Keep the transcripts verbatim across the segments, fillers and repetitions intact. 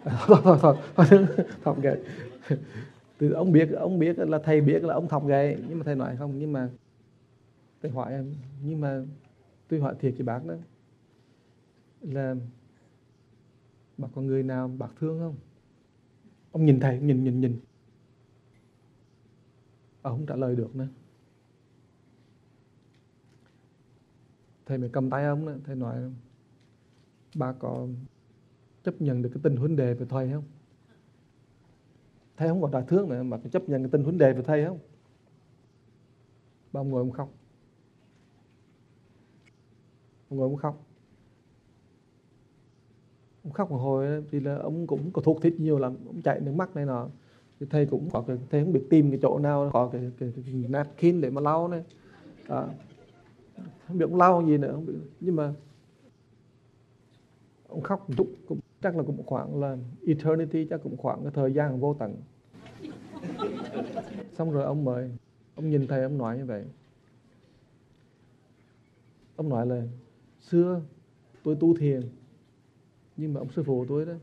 thôi thôi thôi thôi thọc gậy. Từ ông biết ông biết là thầy biết là ông thọc gậy, nhưng mà thầy nói không. Nhưng mà thầy hỏi em, nhưng mà tôi hỏi thiệt với bác đó là bác có người nào bác thương không? Ông nhìn thầy, nhìn nhìn nhìn ông không trả lời được nữa. Thầy mới cầm tay ông đó, thầy nói bác có chấp nhận được cái tình huynh đệ với thầy không? Thầy không còn đã thương nữa mà có chấp nhận cái tình huynh đệ với thầy không? Bà ông ngồi ông khóc. Ông ngồi ông khóc. Ông khóc một hồi thì là ông cũng có thuốc thích nhiều lắm, ông chảy nước mắt này nọ. Thì thầy cũng có cái, thầy không biết tìm cái chỗ nào có cái cái, cái, cái napkin để mà lau này. À, không biết ông lau gì nữa, không biết. Nhưng mà ông khóc một chút, cũng chắc là cũng khoảng là eternity, chắc cũng khoảng cái thời gian vô tận. Xong rồi ông mời, ông nhìn thầy, ông nói như vậy. Ông nói là xưa tôi tu thiền, nhưng mà ông sư phụ tôi đó,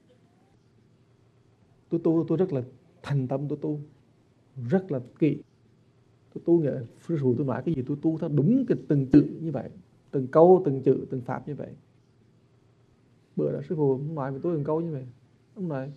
tôi tu tôi rất là thành tâm, tôi tu rất là kỹ. Tôi tu nghĩa sư phụ tôi nói cái gì tôi tu theo đúng cái từng chữ như vậy, từng câu từng chữ từng pháp như vậy. Bữa đó sư phụ nói với tôi từng câu như vậy. Ông nói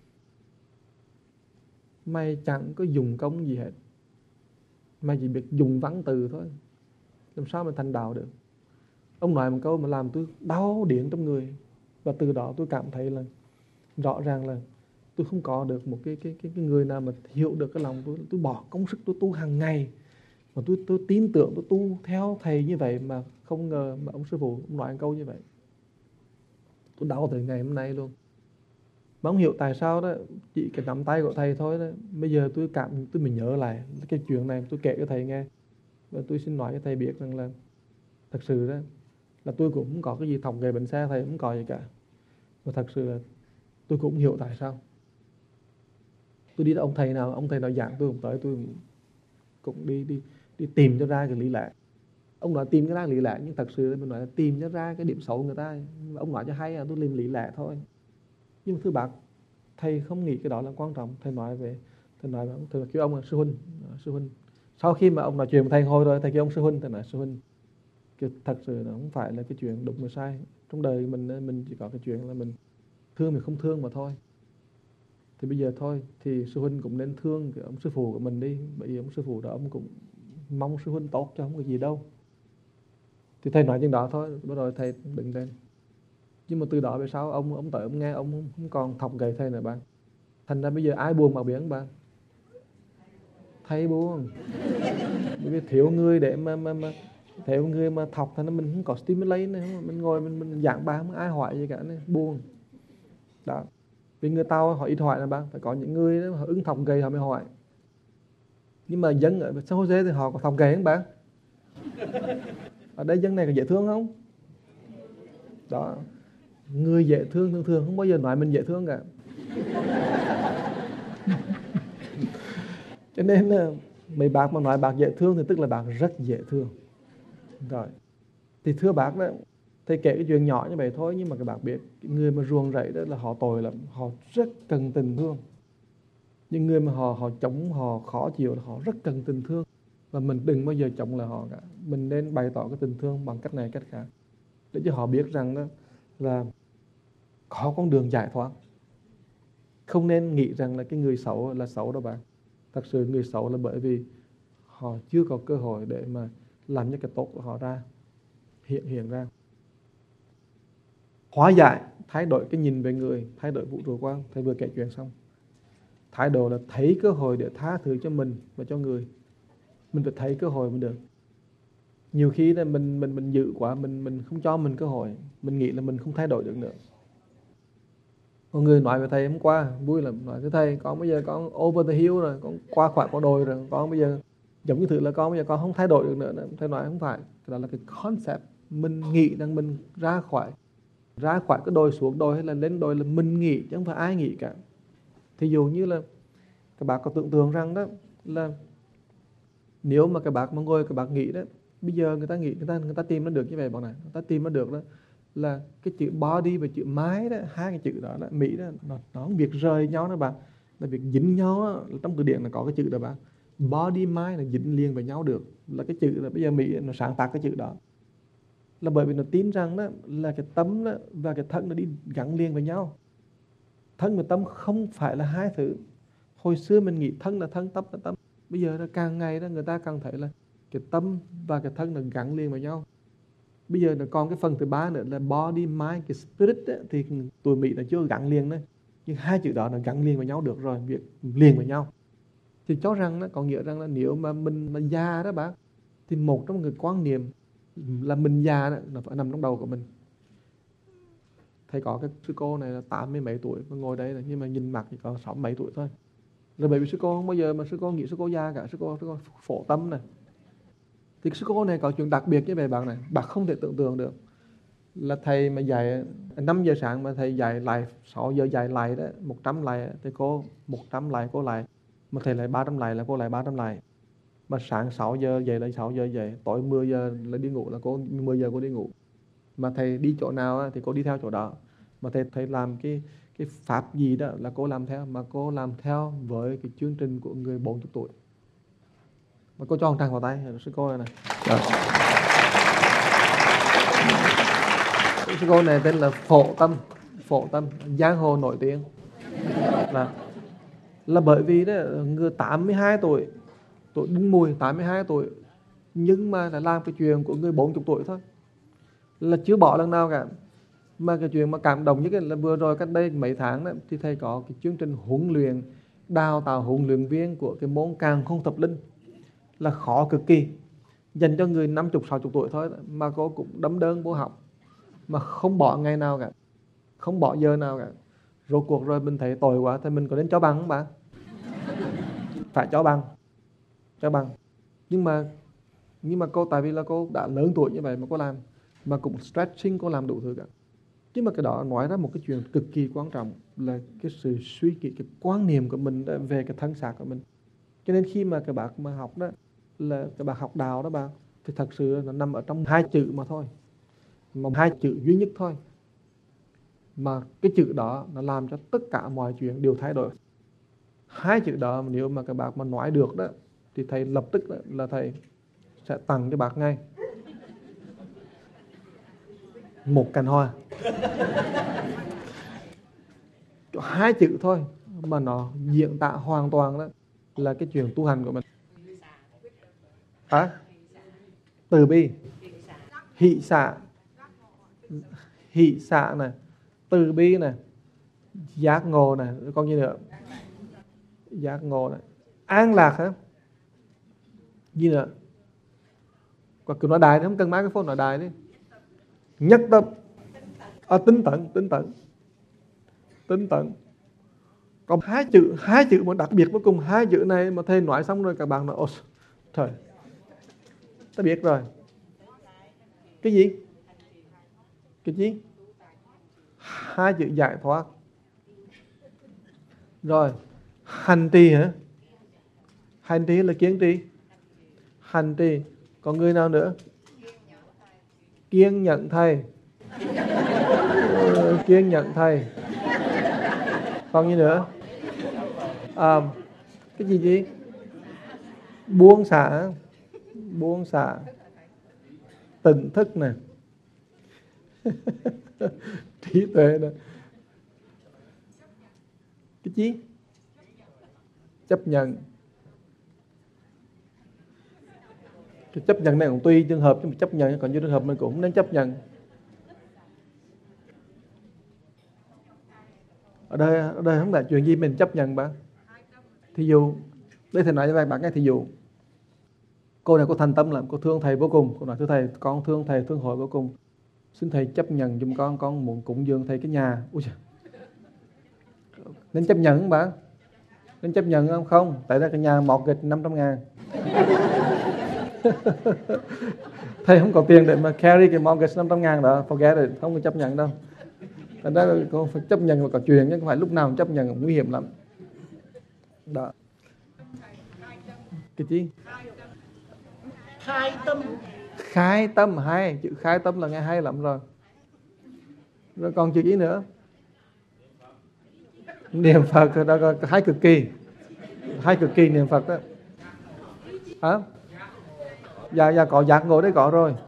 mày chẳng có dùng công gì hết, mày chỉ biết dùng văn từ thôi, làm sao mà thành đạo được. Ông nói một câu mà làm tôi đau điếng trong người. Và từ đó tôi cảm thấy là rõ ràng là tôi không có được một cái, cái, cái, cái người nào mà hiểu được cái lòng tôi. Tôi bỏ công sức tôi tu hàng ngày, mà tôi, tôi tin tưởng tôi tu theo thầy như vậy, mà không ngờ mà ông sư phụ ông nói một câu như vậy. Tôi đau tới ngày hôm nay luôn. Mà không hiểu tại sao đó, chỉ cái nắm tay của thầy thôi đó, bây giờ tôi cảm tôi mình nhớ lại cái chuyện này, tôi kể cho thầy nghe. Và tôi xin nói cho thầy biết rằng là thật sự đó là tôi cũng không có cái gì thọc gậy bệnh xe, thầy cũng có gì cả. Và thật sự là tôi cũng hiểu tại sao. Tôi đi到ông thầy nào, ông thầy nào giảng tôi cũng tới, tôi cũng đi đi đi tìm cho ra cái lý lẽ. Ông nói tìm cho ra lý lẽ, nhưng thật sự mình nói là tìm cho ra cái điểm xấu người ta. Ông nói cho hay là tôi tìm lý lẽ thôi. Nhưng mà thưa bác, thầy không nghĩ cái đó là quan trọng. Thầy nói về, thầy nói thầy kêu ông là sư huynh, sư huynh. Sau khi mà ông nói chuyện với thầy hồi rồi, thầy kêu ông sư huynh, thầy nói sư huynh, thật sự nó không phải là cái chuyện đúng và sai. Trong đời mình mình chỉ có cái chuyện là mình thương mình không thương mà thôi. Thì bây giờ thôi, thì sư huynh cũng nên thương cái ông sư phụ của mình đi. Bởi vì ông sư phụ đó ông cũng mong sư huynh tốt cho, không có gì đâu. Thì thầy nói chừng đó thôi, bắt đầu thầy đứng lên. Nhưng mà từ đó về sau ông ông tới ông nghe, ông không còn thọc gậy thầy nữa bạn. Thành ra bây giờ ai buồn mà biển bạn? Thầy buồn. Bởi vì thiếu người để mà mà mà thiếu người mà thọc, thành ra mình không có stimulate nữa, mình ngồi mình mình giảng bài không ai hỏi gì cả này, buồn. Đó. Vì người Tàu họ ít hỏi là bạn, phải có những người đó, họ ứng thọc gậy họ mới hỏi. Nhưng mà dân ở San Jose thì họ có thọc gậy không bạn? Ở đây dân này có dễ thương không? Đó. Người dễ thương thường thường không bao giờ nói mình dễ thương cả. Cho nên là mấy bác mà nói bác dễ thương thì tức là bác rất dễ thương. Rồi. Thì thưa bác đó, thầy kể cái chuyện nhỏ như vậy thôi, nhưng mà các bác biết người mà ruồng rẫy đó là họ tội lắm, họ rất cần tình thương. Những người mà họ họ chống, họ khó chịu là họ rất cần tình thương. Và mình đừng bao giờ chống lại họ cả. Mình nên bày tỏ cái tình thương bằng cách này cách khác, để cho họ biết rằng đó là có con đường giải thoát. Không nên nghĩ rằng là cái người xấu là xấu đâu bạn. Thật sự người xấu là bởi vì họ chưa có cơ hội để mà làm những cái tốt của họ ra, hiện hiện ra. Hóa giải, thay đổi cái nhìn về người, thay đổi vũ trụ quan. Thầy vừa kể chuyện xong. Thái độ là thấy cơ hội để tha thứ cho mình và cho người. Mình phải thấy cơ hội mới được. Nhiều khi là mình mình mình dự quá, mình mình không cho mình cơ hội, mình nghĩ là mình không thay đổi được nữa. Có người nói với thầy hôm qua vui lắm, nói với thầy con bây giờ con over the hill rồi, con qua khỏi con đồi rồi, con bây giờ giống như thử là con bây giờ con không thay đổi được nữa. Thầy nói không phải, cái đó là cái concept. Mình nghĩ rằng mình ra khỏi ra khỏi cái đồi xuống đồi hay là lên đồi là mình nghĩ, chứ không phải ai nghĩ cả. Thí dụ như là các bác có tưởng tượng rằng đó là nếu mà các bác mà ngồi các bác nghĩ đó, bây giờ người ta nghĩ người ta người ta tìm nó được như vậy bọn này, người ta tìm nó được đó là cái chữ body và chữ mind đó, hai cái chữ đó, đó Mỹ đó, nó, nó không việc rời nhau đó bạn, là việc dính nhau đó. Trong từ điển là có cái chữ đó bạn, body mind là dính liền với nhau được, là cái chữ là bây giờ Mỹ nó sáng tác cái chữ đó là bởi vì nó tin rằng đó là cái tâm đó và cái thân nó đi gắn liền với nhau. Thân và tâm không phải là hai thứ. Hồi xưa mình nghĩ thân là thân, tâm là tâm. Bây giờ là càng ngày đó người ta càng thấy là cái tâm và cái thân nó gắn liền với nhau. Bây giờ là còn cái phần thứ ba nữa là body, mind, cái spirit đó, thì tụi Mỹ là chưa gắn liền đấy. Nhưng hai chữ đó nó gắn liền với nhau được rồi, việc liền với nhau. Thì cho rằng nó có nghĩa rằng là nếu mà mình mà già đó bác, thì một trong người quan niệm là mình già đó, nó phải nằm trong đầu của mình. Thầy có cái sư cô này là tám mươi mấy tuổi mà ngồi đây là, nhưng mà nhìn mặt thì có sáu mấy tuổi thôi. Rồi bởi vì sư cô không bao giờ mà sư cô nghĩ sư cô già cả, sư cô, sư cô phổ tâm này. Thì sư cô này có chuyện đặc biệt như vậy bạn này, bạn không thể tưởng tượng được. Là thầy mà dạy năm giờ sáng mà thầy dạy lại sáu giờ dạy lại đó, một trăm lại thì cô một trăm lại cô lại, mà thầy lại ba trăm lại là cô lại ba trăm lại. Mà sáng sáu giờ dậy là sáu giờ dậy, tối mười giờ là đi ngủ là cô mười giờ cô đi ngủ. Mà thầy đi chỗ nào thì cô đi theo chỗ đó. Mà thầy thầy làm cái cái pháp gì đó là cô làm theo, mà cô làm theo với cái chương trình của người bốn mươi tuổi. Mà cô cho một tràng vào tay sư cô này này. Sư cô này tên là Phổ Tâm, Phổ Tâm, giang hồ nổi tiếng. Là là bởi vì đó người tám mươi hai tuổi, tuổi đinh mùi tám mươi hai tuổi, nhưng mà là làm cái chuyện của người bốn mươi tuổi thôi, là chưa bỏ lần nào cả. Mà cái chuyện mà cảm động nhất là vừa rồi cách đây mấy tháng đó, thì thầy có cái chương trình huấn luyện, đào tạo huấn luyện viên của cái môn Càn Khôn Thập Linh, là khó cực kỳ, dành cho người năm mươi, sáu mươi tuổi thôi, mà cô cũng đấm đơn vô học, mà không bỏ ngày nào cả, không bỏ giờ nào cả. Rốt cuộc rồi mình thấy tội quá, thì mình có nên cho bằng không bạn? Phải cho bằng, cho bằng. Nhưng mà nhưng mà cô, tại vì là cô đã lớn tuổi như vậy mà cô làm, mà cũng stretching, cô làm đủ thứ cả. Nhưng mà cái đó nói ra một cái chuyện cực kỳ quan trọng, là cái sự suy nghĩ, cái quan niệm của mình về cái thân xác của mình. Cho nên khi mà các bạn mà học đó, là các bạn học đạo đó bạn, thì thật sự nó nằm ở trong hai chữ mà thôi, mà hai chữ duy nhất thôi, mà cái chữ đó nó làm cho tất cả mọi chuyện đều thay đổi. Hai chữ đó nếu mà các bạn mà nói được đó, thì thầy lập tức là thầy sẽ tặng cho bạn ngay một cành hoa. Hai chữ thôi mà nó diễn tả hoàn toàn đó là cái chuyện tu hành của mình. À? Từ bi, hỷ xả, hỷ xả này, từ bi này, giác ngộ này, còn gì nữa? Giác ngộ này, an lạc hả? Gì nữa? Còn cứ nói đại, không cần mấy cái phone nói đại đi. Nhất tâm, à, tinh tấn, tinh tấn, tinh tấn. Còn hai chữ, hai chữ mà đặc biệt vô cùng, hai chữ này mà thầy nói xong rồi các bạn nói, ôi trời, ta biết rồi. Cái gì? Cái gì? Hai chữ giải thoát. Rồi, hành trì hả? Hành trì là kiên trì. Hành trì. Còn người nào nữa? Kiên nhẫn thầy. Ừ, kiên nhẫn thầy. Còn gì nữa? À, cái gì gì? Buông xả. Buông xả. Tỉnh thức nè. Trí tuệ nè. Cái gì? Chấp nhận. Cái chấp nhận này cũng tùy trường hợp, nhưng mà chấp nhận, còn như trường hợp mình cũng nên chấp nhận. Ở đây, ở đây không phải chuyện gì mình chấp nhận bạn. Thí dụ, đây thầy nói cho bạn nghe, thí dụ cô này cô thành tâm lắm, cô thương thầy vô cùng, cô nói thưa thầy, con thương thầy, thương hội vô cùng, xin thầy chấp nhận giùm con, con muốn cúng dường thầy cái nhà. Ui trời. Nên chấp nhận không bạn? Nên chấp nhận không? Không, tại ra cái nhà mortgage năm trăm ngàn. Thầy không có tiền để mà carry cái mortgage năm trăm ngàn đó, forget it, không có chấp nhận đâu. Thành ra con phải chấp nhận mà có chuyện, chứ không phải lúc nào cũng chấp nhận, nguy hiểm lắm. Đó. Cái gì? Khai tâm. Khai tâm hay, chữ khai tâm là nghe hay lắm rồi. Rồi còn chữ gì nữa? Niệm Phật đó, có hai cực kỳ, hai cực kỳ niệm Phật đó. Hả? Dạ, dạ có giác ngộ đấy, có rồi.